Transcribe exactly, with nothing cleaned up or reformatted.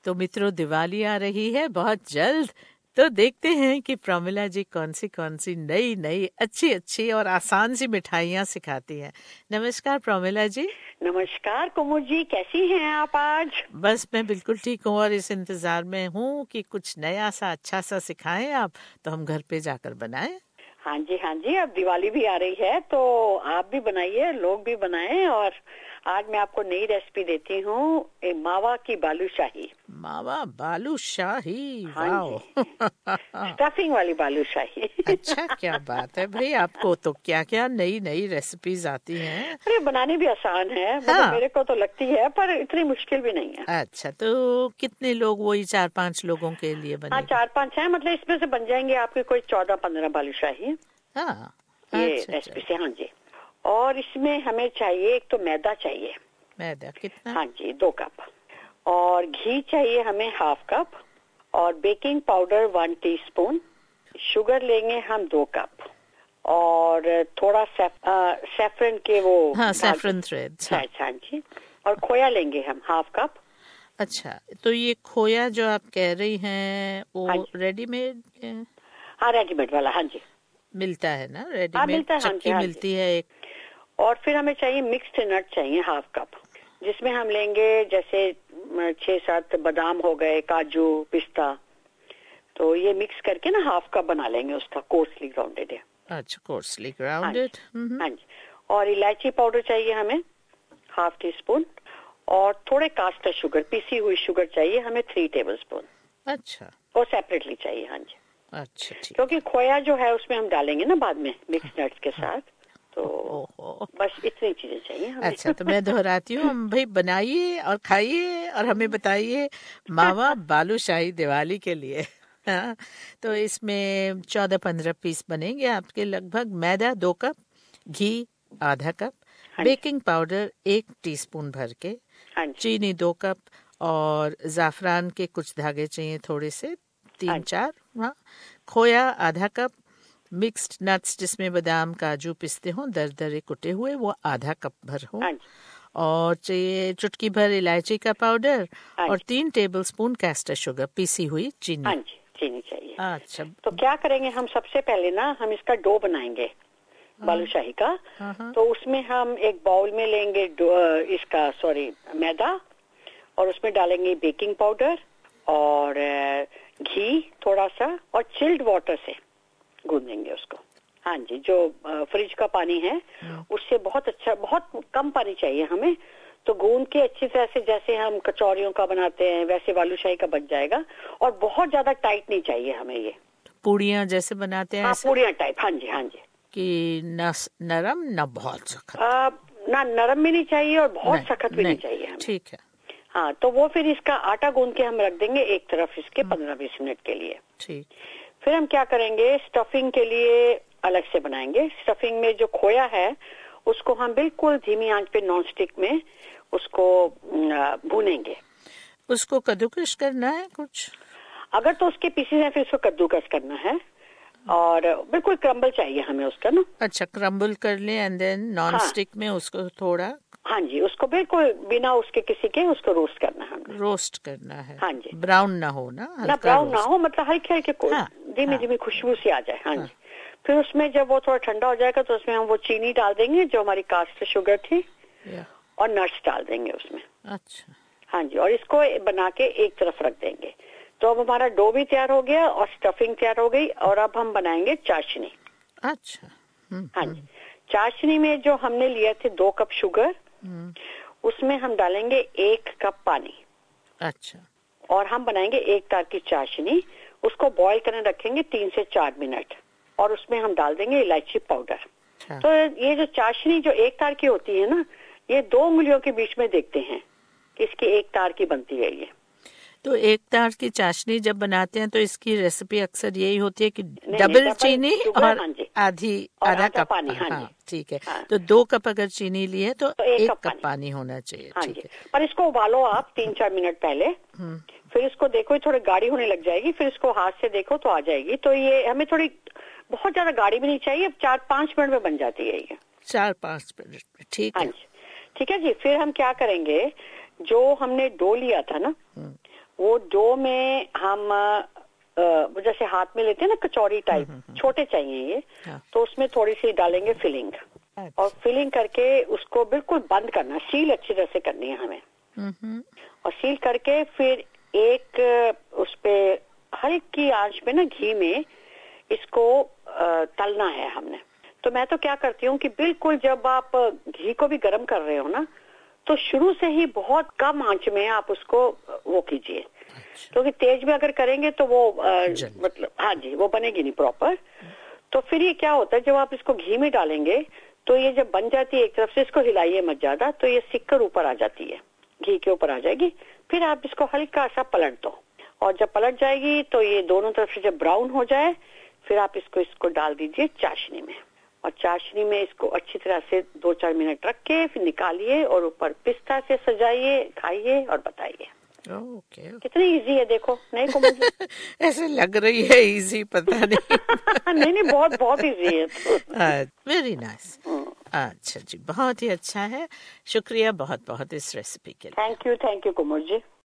तो मित्रों, दिवाली आ रही है बहुत जल्द, तो देखते हैं कि प्रमिला जी कौन सी कौन सी नई नई अच्छी अच्छी और आसान सी मिठाइयाँ सिखाती हैं। नमस्कार प्रमिला जी। नमस्कार कुमुद जी, कैसी हैं आप आज? बस मैं बिल्कुल ठीक हूँ और इस इंतजार में हूँ कि कुछ नया सा अच्छा सा सिखाएं आप, तो हम घर पे जाकर बनाएं। हाँ जी हाँ जी, अब दिवाली भी आ रही है तो आप भी बनाइए, लोग भी बनाएं। और आज मैं आपको नई रेसिपी देती हूँ, मावा की बालूशाही। मावा बालूशाही, हाँ वाओ। जी, स्टफिंग वाली बालूशाही। अच्छा, क्या बात है भाई, आपको तो क्या क्या नई नई रेसिपीज आती हैं। अरे बनानी भी आसान है, हाँ। मतलब मेरे को तो लगती है, पर इतनी मुश्किल भी नहीं है। अच्छा, तो कितने लोग? वही चार पांच लोगों के लिए बनेगी? हाँ, चार पांच है, मतलब इसमें से बन जाएंगे आपके कोई चौदह पंद्रह बालूशाही। हाँ, ये अच्छा, रेसिपी से। हाँ जी। और इसमें हमें चाहिए, एक तो मैदा चाहिए। मैदा कितना? हाँ जी, दो कप। और घी चाहिए हमें हाफ कप। और baking powder one teaspoon. Sugar लेंगे हम दो कप। और थोड़ा सैफ, आ, सैफरन के वो हाँ, सैफरन थ्रेड्स। हाँ। हाँ जी। और खोया लेंगे हम हाफ कप। अच्छा, तो ये खोया जो आप कह रही हैं वो हाँ रेडीमेड? हाँ, रेडीमेड वाला। हाँ जी, मिलता है ना हाँ रेडीमेड? मिलता है। हाँ जी चक्की हाँ मिलती जी। है एक। और फिर हमें चाहिए मिक्स्ड नट चाहिए हाफ कप, जिसमें हम लेंगे जैसे छह सात बादाम हो गए, काजू, पिस्ता। तो ये मिक्स करके ना हाफ कप बना लेंगे उसका, कोर्सली ग्राउंडेड है। अच्छा, कोर्सली ग्राउंडेड। हाँ जी। और इलायची पाउडर चाहिए हमें हाफ टी स्पून। और थोड़े कास्टर शुगर, पीसी हुई शुगर चाहिए हमें थ्री टेबल स्पून। अच्छा। वो सेपरेटली चाहिए। हाँ जी। अच्छा, ठीक। क्योंकि खोया जो है उसमें हम डालेंगे ना बाद में मिक्स नट्स के साथ, तो ओहो। बस इतनी चीजें चाहिए हमें। अच्छा, तो मैं दोहराती हूँ, हम भाई बनाइए और खाइए और हमें बताइए मावा बालूशाही दिवाली के लिए। हाँ, तो इसमें चौदह पंद्रह पीस बनेंगे आपके लगभग। मैदा दो कप, घी आधा कप, बेकिंग पाउडर एक टीस्पून भर के, चीनी दो कप, और जाफरान के कुछ धागे चाहिए थोड़े से, तीन चार। हाँ, खोया आधा कप, मिक्स्ड नट्स जिसमें बादाम काजू पिस्ते हों दरदरे कुटे हुए वो आधा कप भर हो, और चाहिए चुटकी भर इलायची का पाउडर, और तीन टेबलस्पून कैस्टर शुगर, पीसी हुई चीनी। हाँ जी, चीनी चाहिए। अच्छा, तो क्या करेंगे हम, सबसे पहले ना हम इसका डो बनाएंगे बालूशाही का। तो उसमें हम एक बाउल में लेंगे इसका सॉरी मैदा, और उसमें डालेंगे बेकिंग पाउडर और घी थोड़ा सा, और चिल्ड वाटर से गूंदेंगे उसको। हाँ जी, जो फ्रिज का पानी है उससे बहुत अच्छा, बहुत कम पानी चाहिए हमें। तो गूंद के अच्छी तरह से, जैसे हम कचौरियों का बनाते हैं वैसे बालूशाही का बन जाएगा। और बहुत ज्यादा टाइट नहीं चाहिए हमें ये, पूड़ियाँ जैसे बनाते हैं। हाँ, पूड़ियाँ टाइप। हाँ जी हाँ जी, कि न नरम न बहुत सख्त। आ, ना नरम भी नहीं चाहिए और बहुत सख्त भी नहीं, नहीं चाहिए हमें। ठीक है। हाँ, तो वो फिर इसका आटा गूंद के हम रख देंगे एक तरफ इसके पंद्रह बीस मिनट के लिए। ठीक। फिर हम क्या करेंगे, स्टफिंग के लिए अलग से बनाएंगे। स्टफिंग में जो खोया है उसको हम बिल्कुल धीमी आंच पे नॉन स्टिक में उसको भूनेंगे। उसको कद्दूकस करना है कुछ? अगर तो उसके पीसेस हैं फिर उसको कद्दूकस करना है, और बिल्कुल क्रम्बल चाहिए हमें उसका ना। अच्छा, क्रम्बल कर ले एंड देन नॉन स्टिक में उसको थोड़ा। हाँ जी, उसको बिल्कुल बिना उसके किसी के उसको रोस्ट करना है हमें। रोस्ट करना है। हाँ जी, ब्राउन ना हो ना, ना ब्राउन ना हो, मतलब हल्के हल्के हाँ, धीमी धीमी खुशबू सी आ जाए। हाँ जी। फिर उसमें जब वो थोड़ा ठंडा हो जाएगा तो उसमें हम वो चीनी डाल देंगे जो हमारी कास्ट शुगर थी, और नट्स डाल देंगे उसमें। अच्छा। हाँ जी, और इसको बना के एक तरफ रख देंगे। तो अब हमारा डो भी तैयार हो गया और स्टफिंग तैयार हो गई, और अब हम बनाएंगे चाशनी। अच्छा। हाँ जी, चाशनी में जो हमने लिए थे दो कप शुगर, उसमें हम डालेंगे एक कप पानी। अच्छा। और हम बनाएंगे एक तार की चाशनी, उसको बॉईल करने रखेंगे तीन से चार मिनट, और उसमें हम डाल देंगे इलायची पाउडर। तो ये जो चाशनी जो एक तार की होती है ना, ये दो उंगलियों के बीच में देखते हैं कि इसकी एक तार की बनती है ये। तो एक तार की चाशनी जब बनाते हैं तो इसकी रेसिपी अक्सर यही होती है कि डबल चीनी और आधी आधा कप पानी। हाँ, ठीक है। हाँ। तो दो कप अगर चीनी लिए तो, तो एक, एक कप पानी, पानी होना चाहिए। हाँ ठीक है। पर इसको उबालो आप तीन चार मिनट पहले, फिर इसको देखो थोड़ी गाढ़ी होने लग जाएगी, फिर इसको हाथ से देखो तो आ जाएगी। तो ये हमें थोड़ी बहुत ज्यादा गाढ़ी भी नहीं चाहिए, चार पांच मिनट में बन जाती है ये। चार पांच मिनट में, ठीक है। हाँ जी, ठीक है जी। फिर हम क्या करेंगे, जो हमने डो लिया था ना, वो डो में हम वो जैसे हाथ में लेते हैं ना कचौड़ी टाइप, छोटे चाहिए ये, तो उसमें थोड़ी सी डालेंगे फिलिंग, और फिलिंग करके उसको बिल्कुल बंद करना, सील अच्छी तरह से करनी है हमें, और सील करके फिर एक उस पे हल्की आंच पे ना घी में इसको तलना है हमने। तो मैं तो क्या करती हूँ कि बिल्कुल जब आप घी को भी गर्म कर रहे हो ना, तो शुरू से ही बहुत कम आंच में आप उसको वो कीजिए, क्योंकि तो तेज में अगर करेंगे तो वो मतलब हाँ जी वो बनेगी नहीं प्रॉपर। तो फिर ये क्या होता है, जब आप इसको घी में डालेंगे तो ये जब बन जाती है एक तरफ से, इसको हिलाइए मत ज्यादा, तो ये सिककर ऊपर आ जाती है, घी के ऊपर आ जाएगी। फिर आप इसको हल्का सा पलट दो, और जब पलट जाएगी तो ये दोनों तरफ से जब ब्राउन हो जाए, फिर आप इसको इसको डाल दीजिए चाशनी में, और चाशनी में इसको अच्छी तरह से दो चार मिनट रख के फिर निकालिए, और ऊपर पिस्ता से सजाइए, खाइए और बताइए। Okay okay, okay. कितनी इजी है देखो, नहीं को मुझे ऐसे लग रही है इजी, पता नहीं नहीं नहीं बहुत बहुत इजी है। Very nice. अच्छा जी, बहुत ही अच्छा है, शुक्रिया बहुत बहुत इस रेसिपी के लिए। Thank you thank you Kumur ji.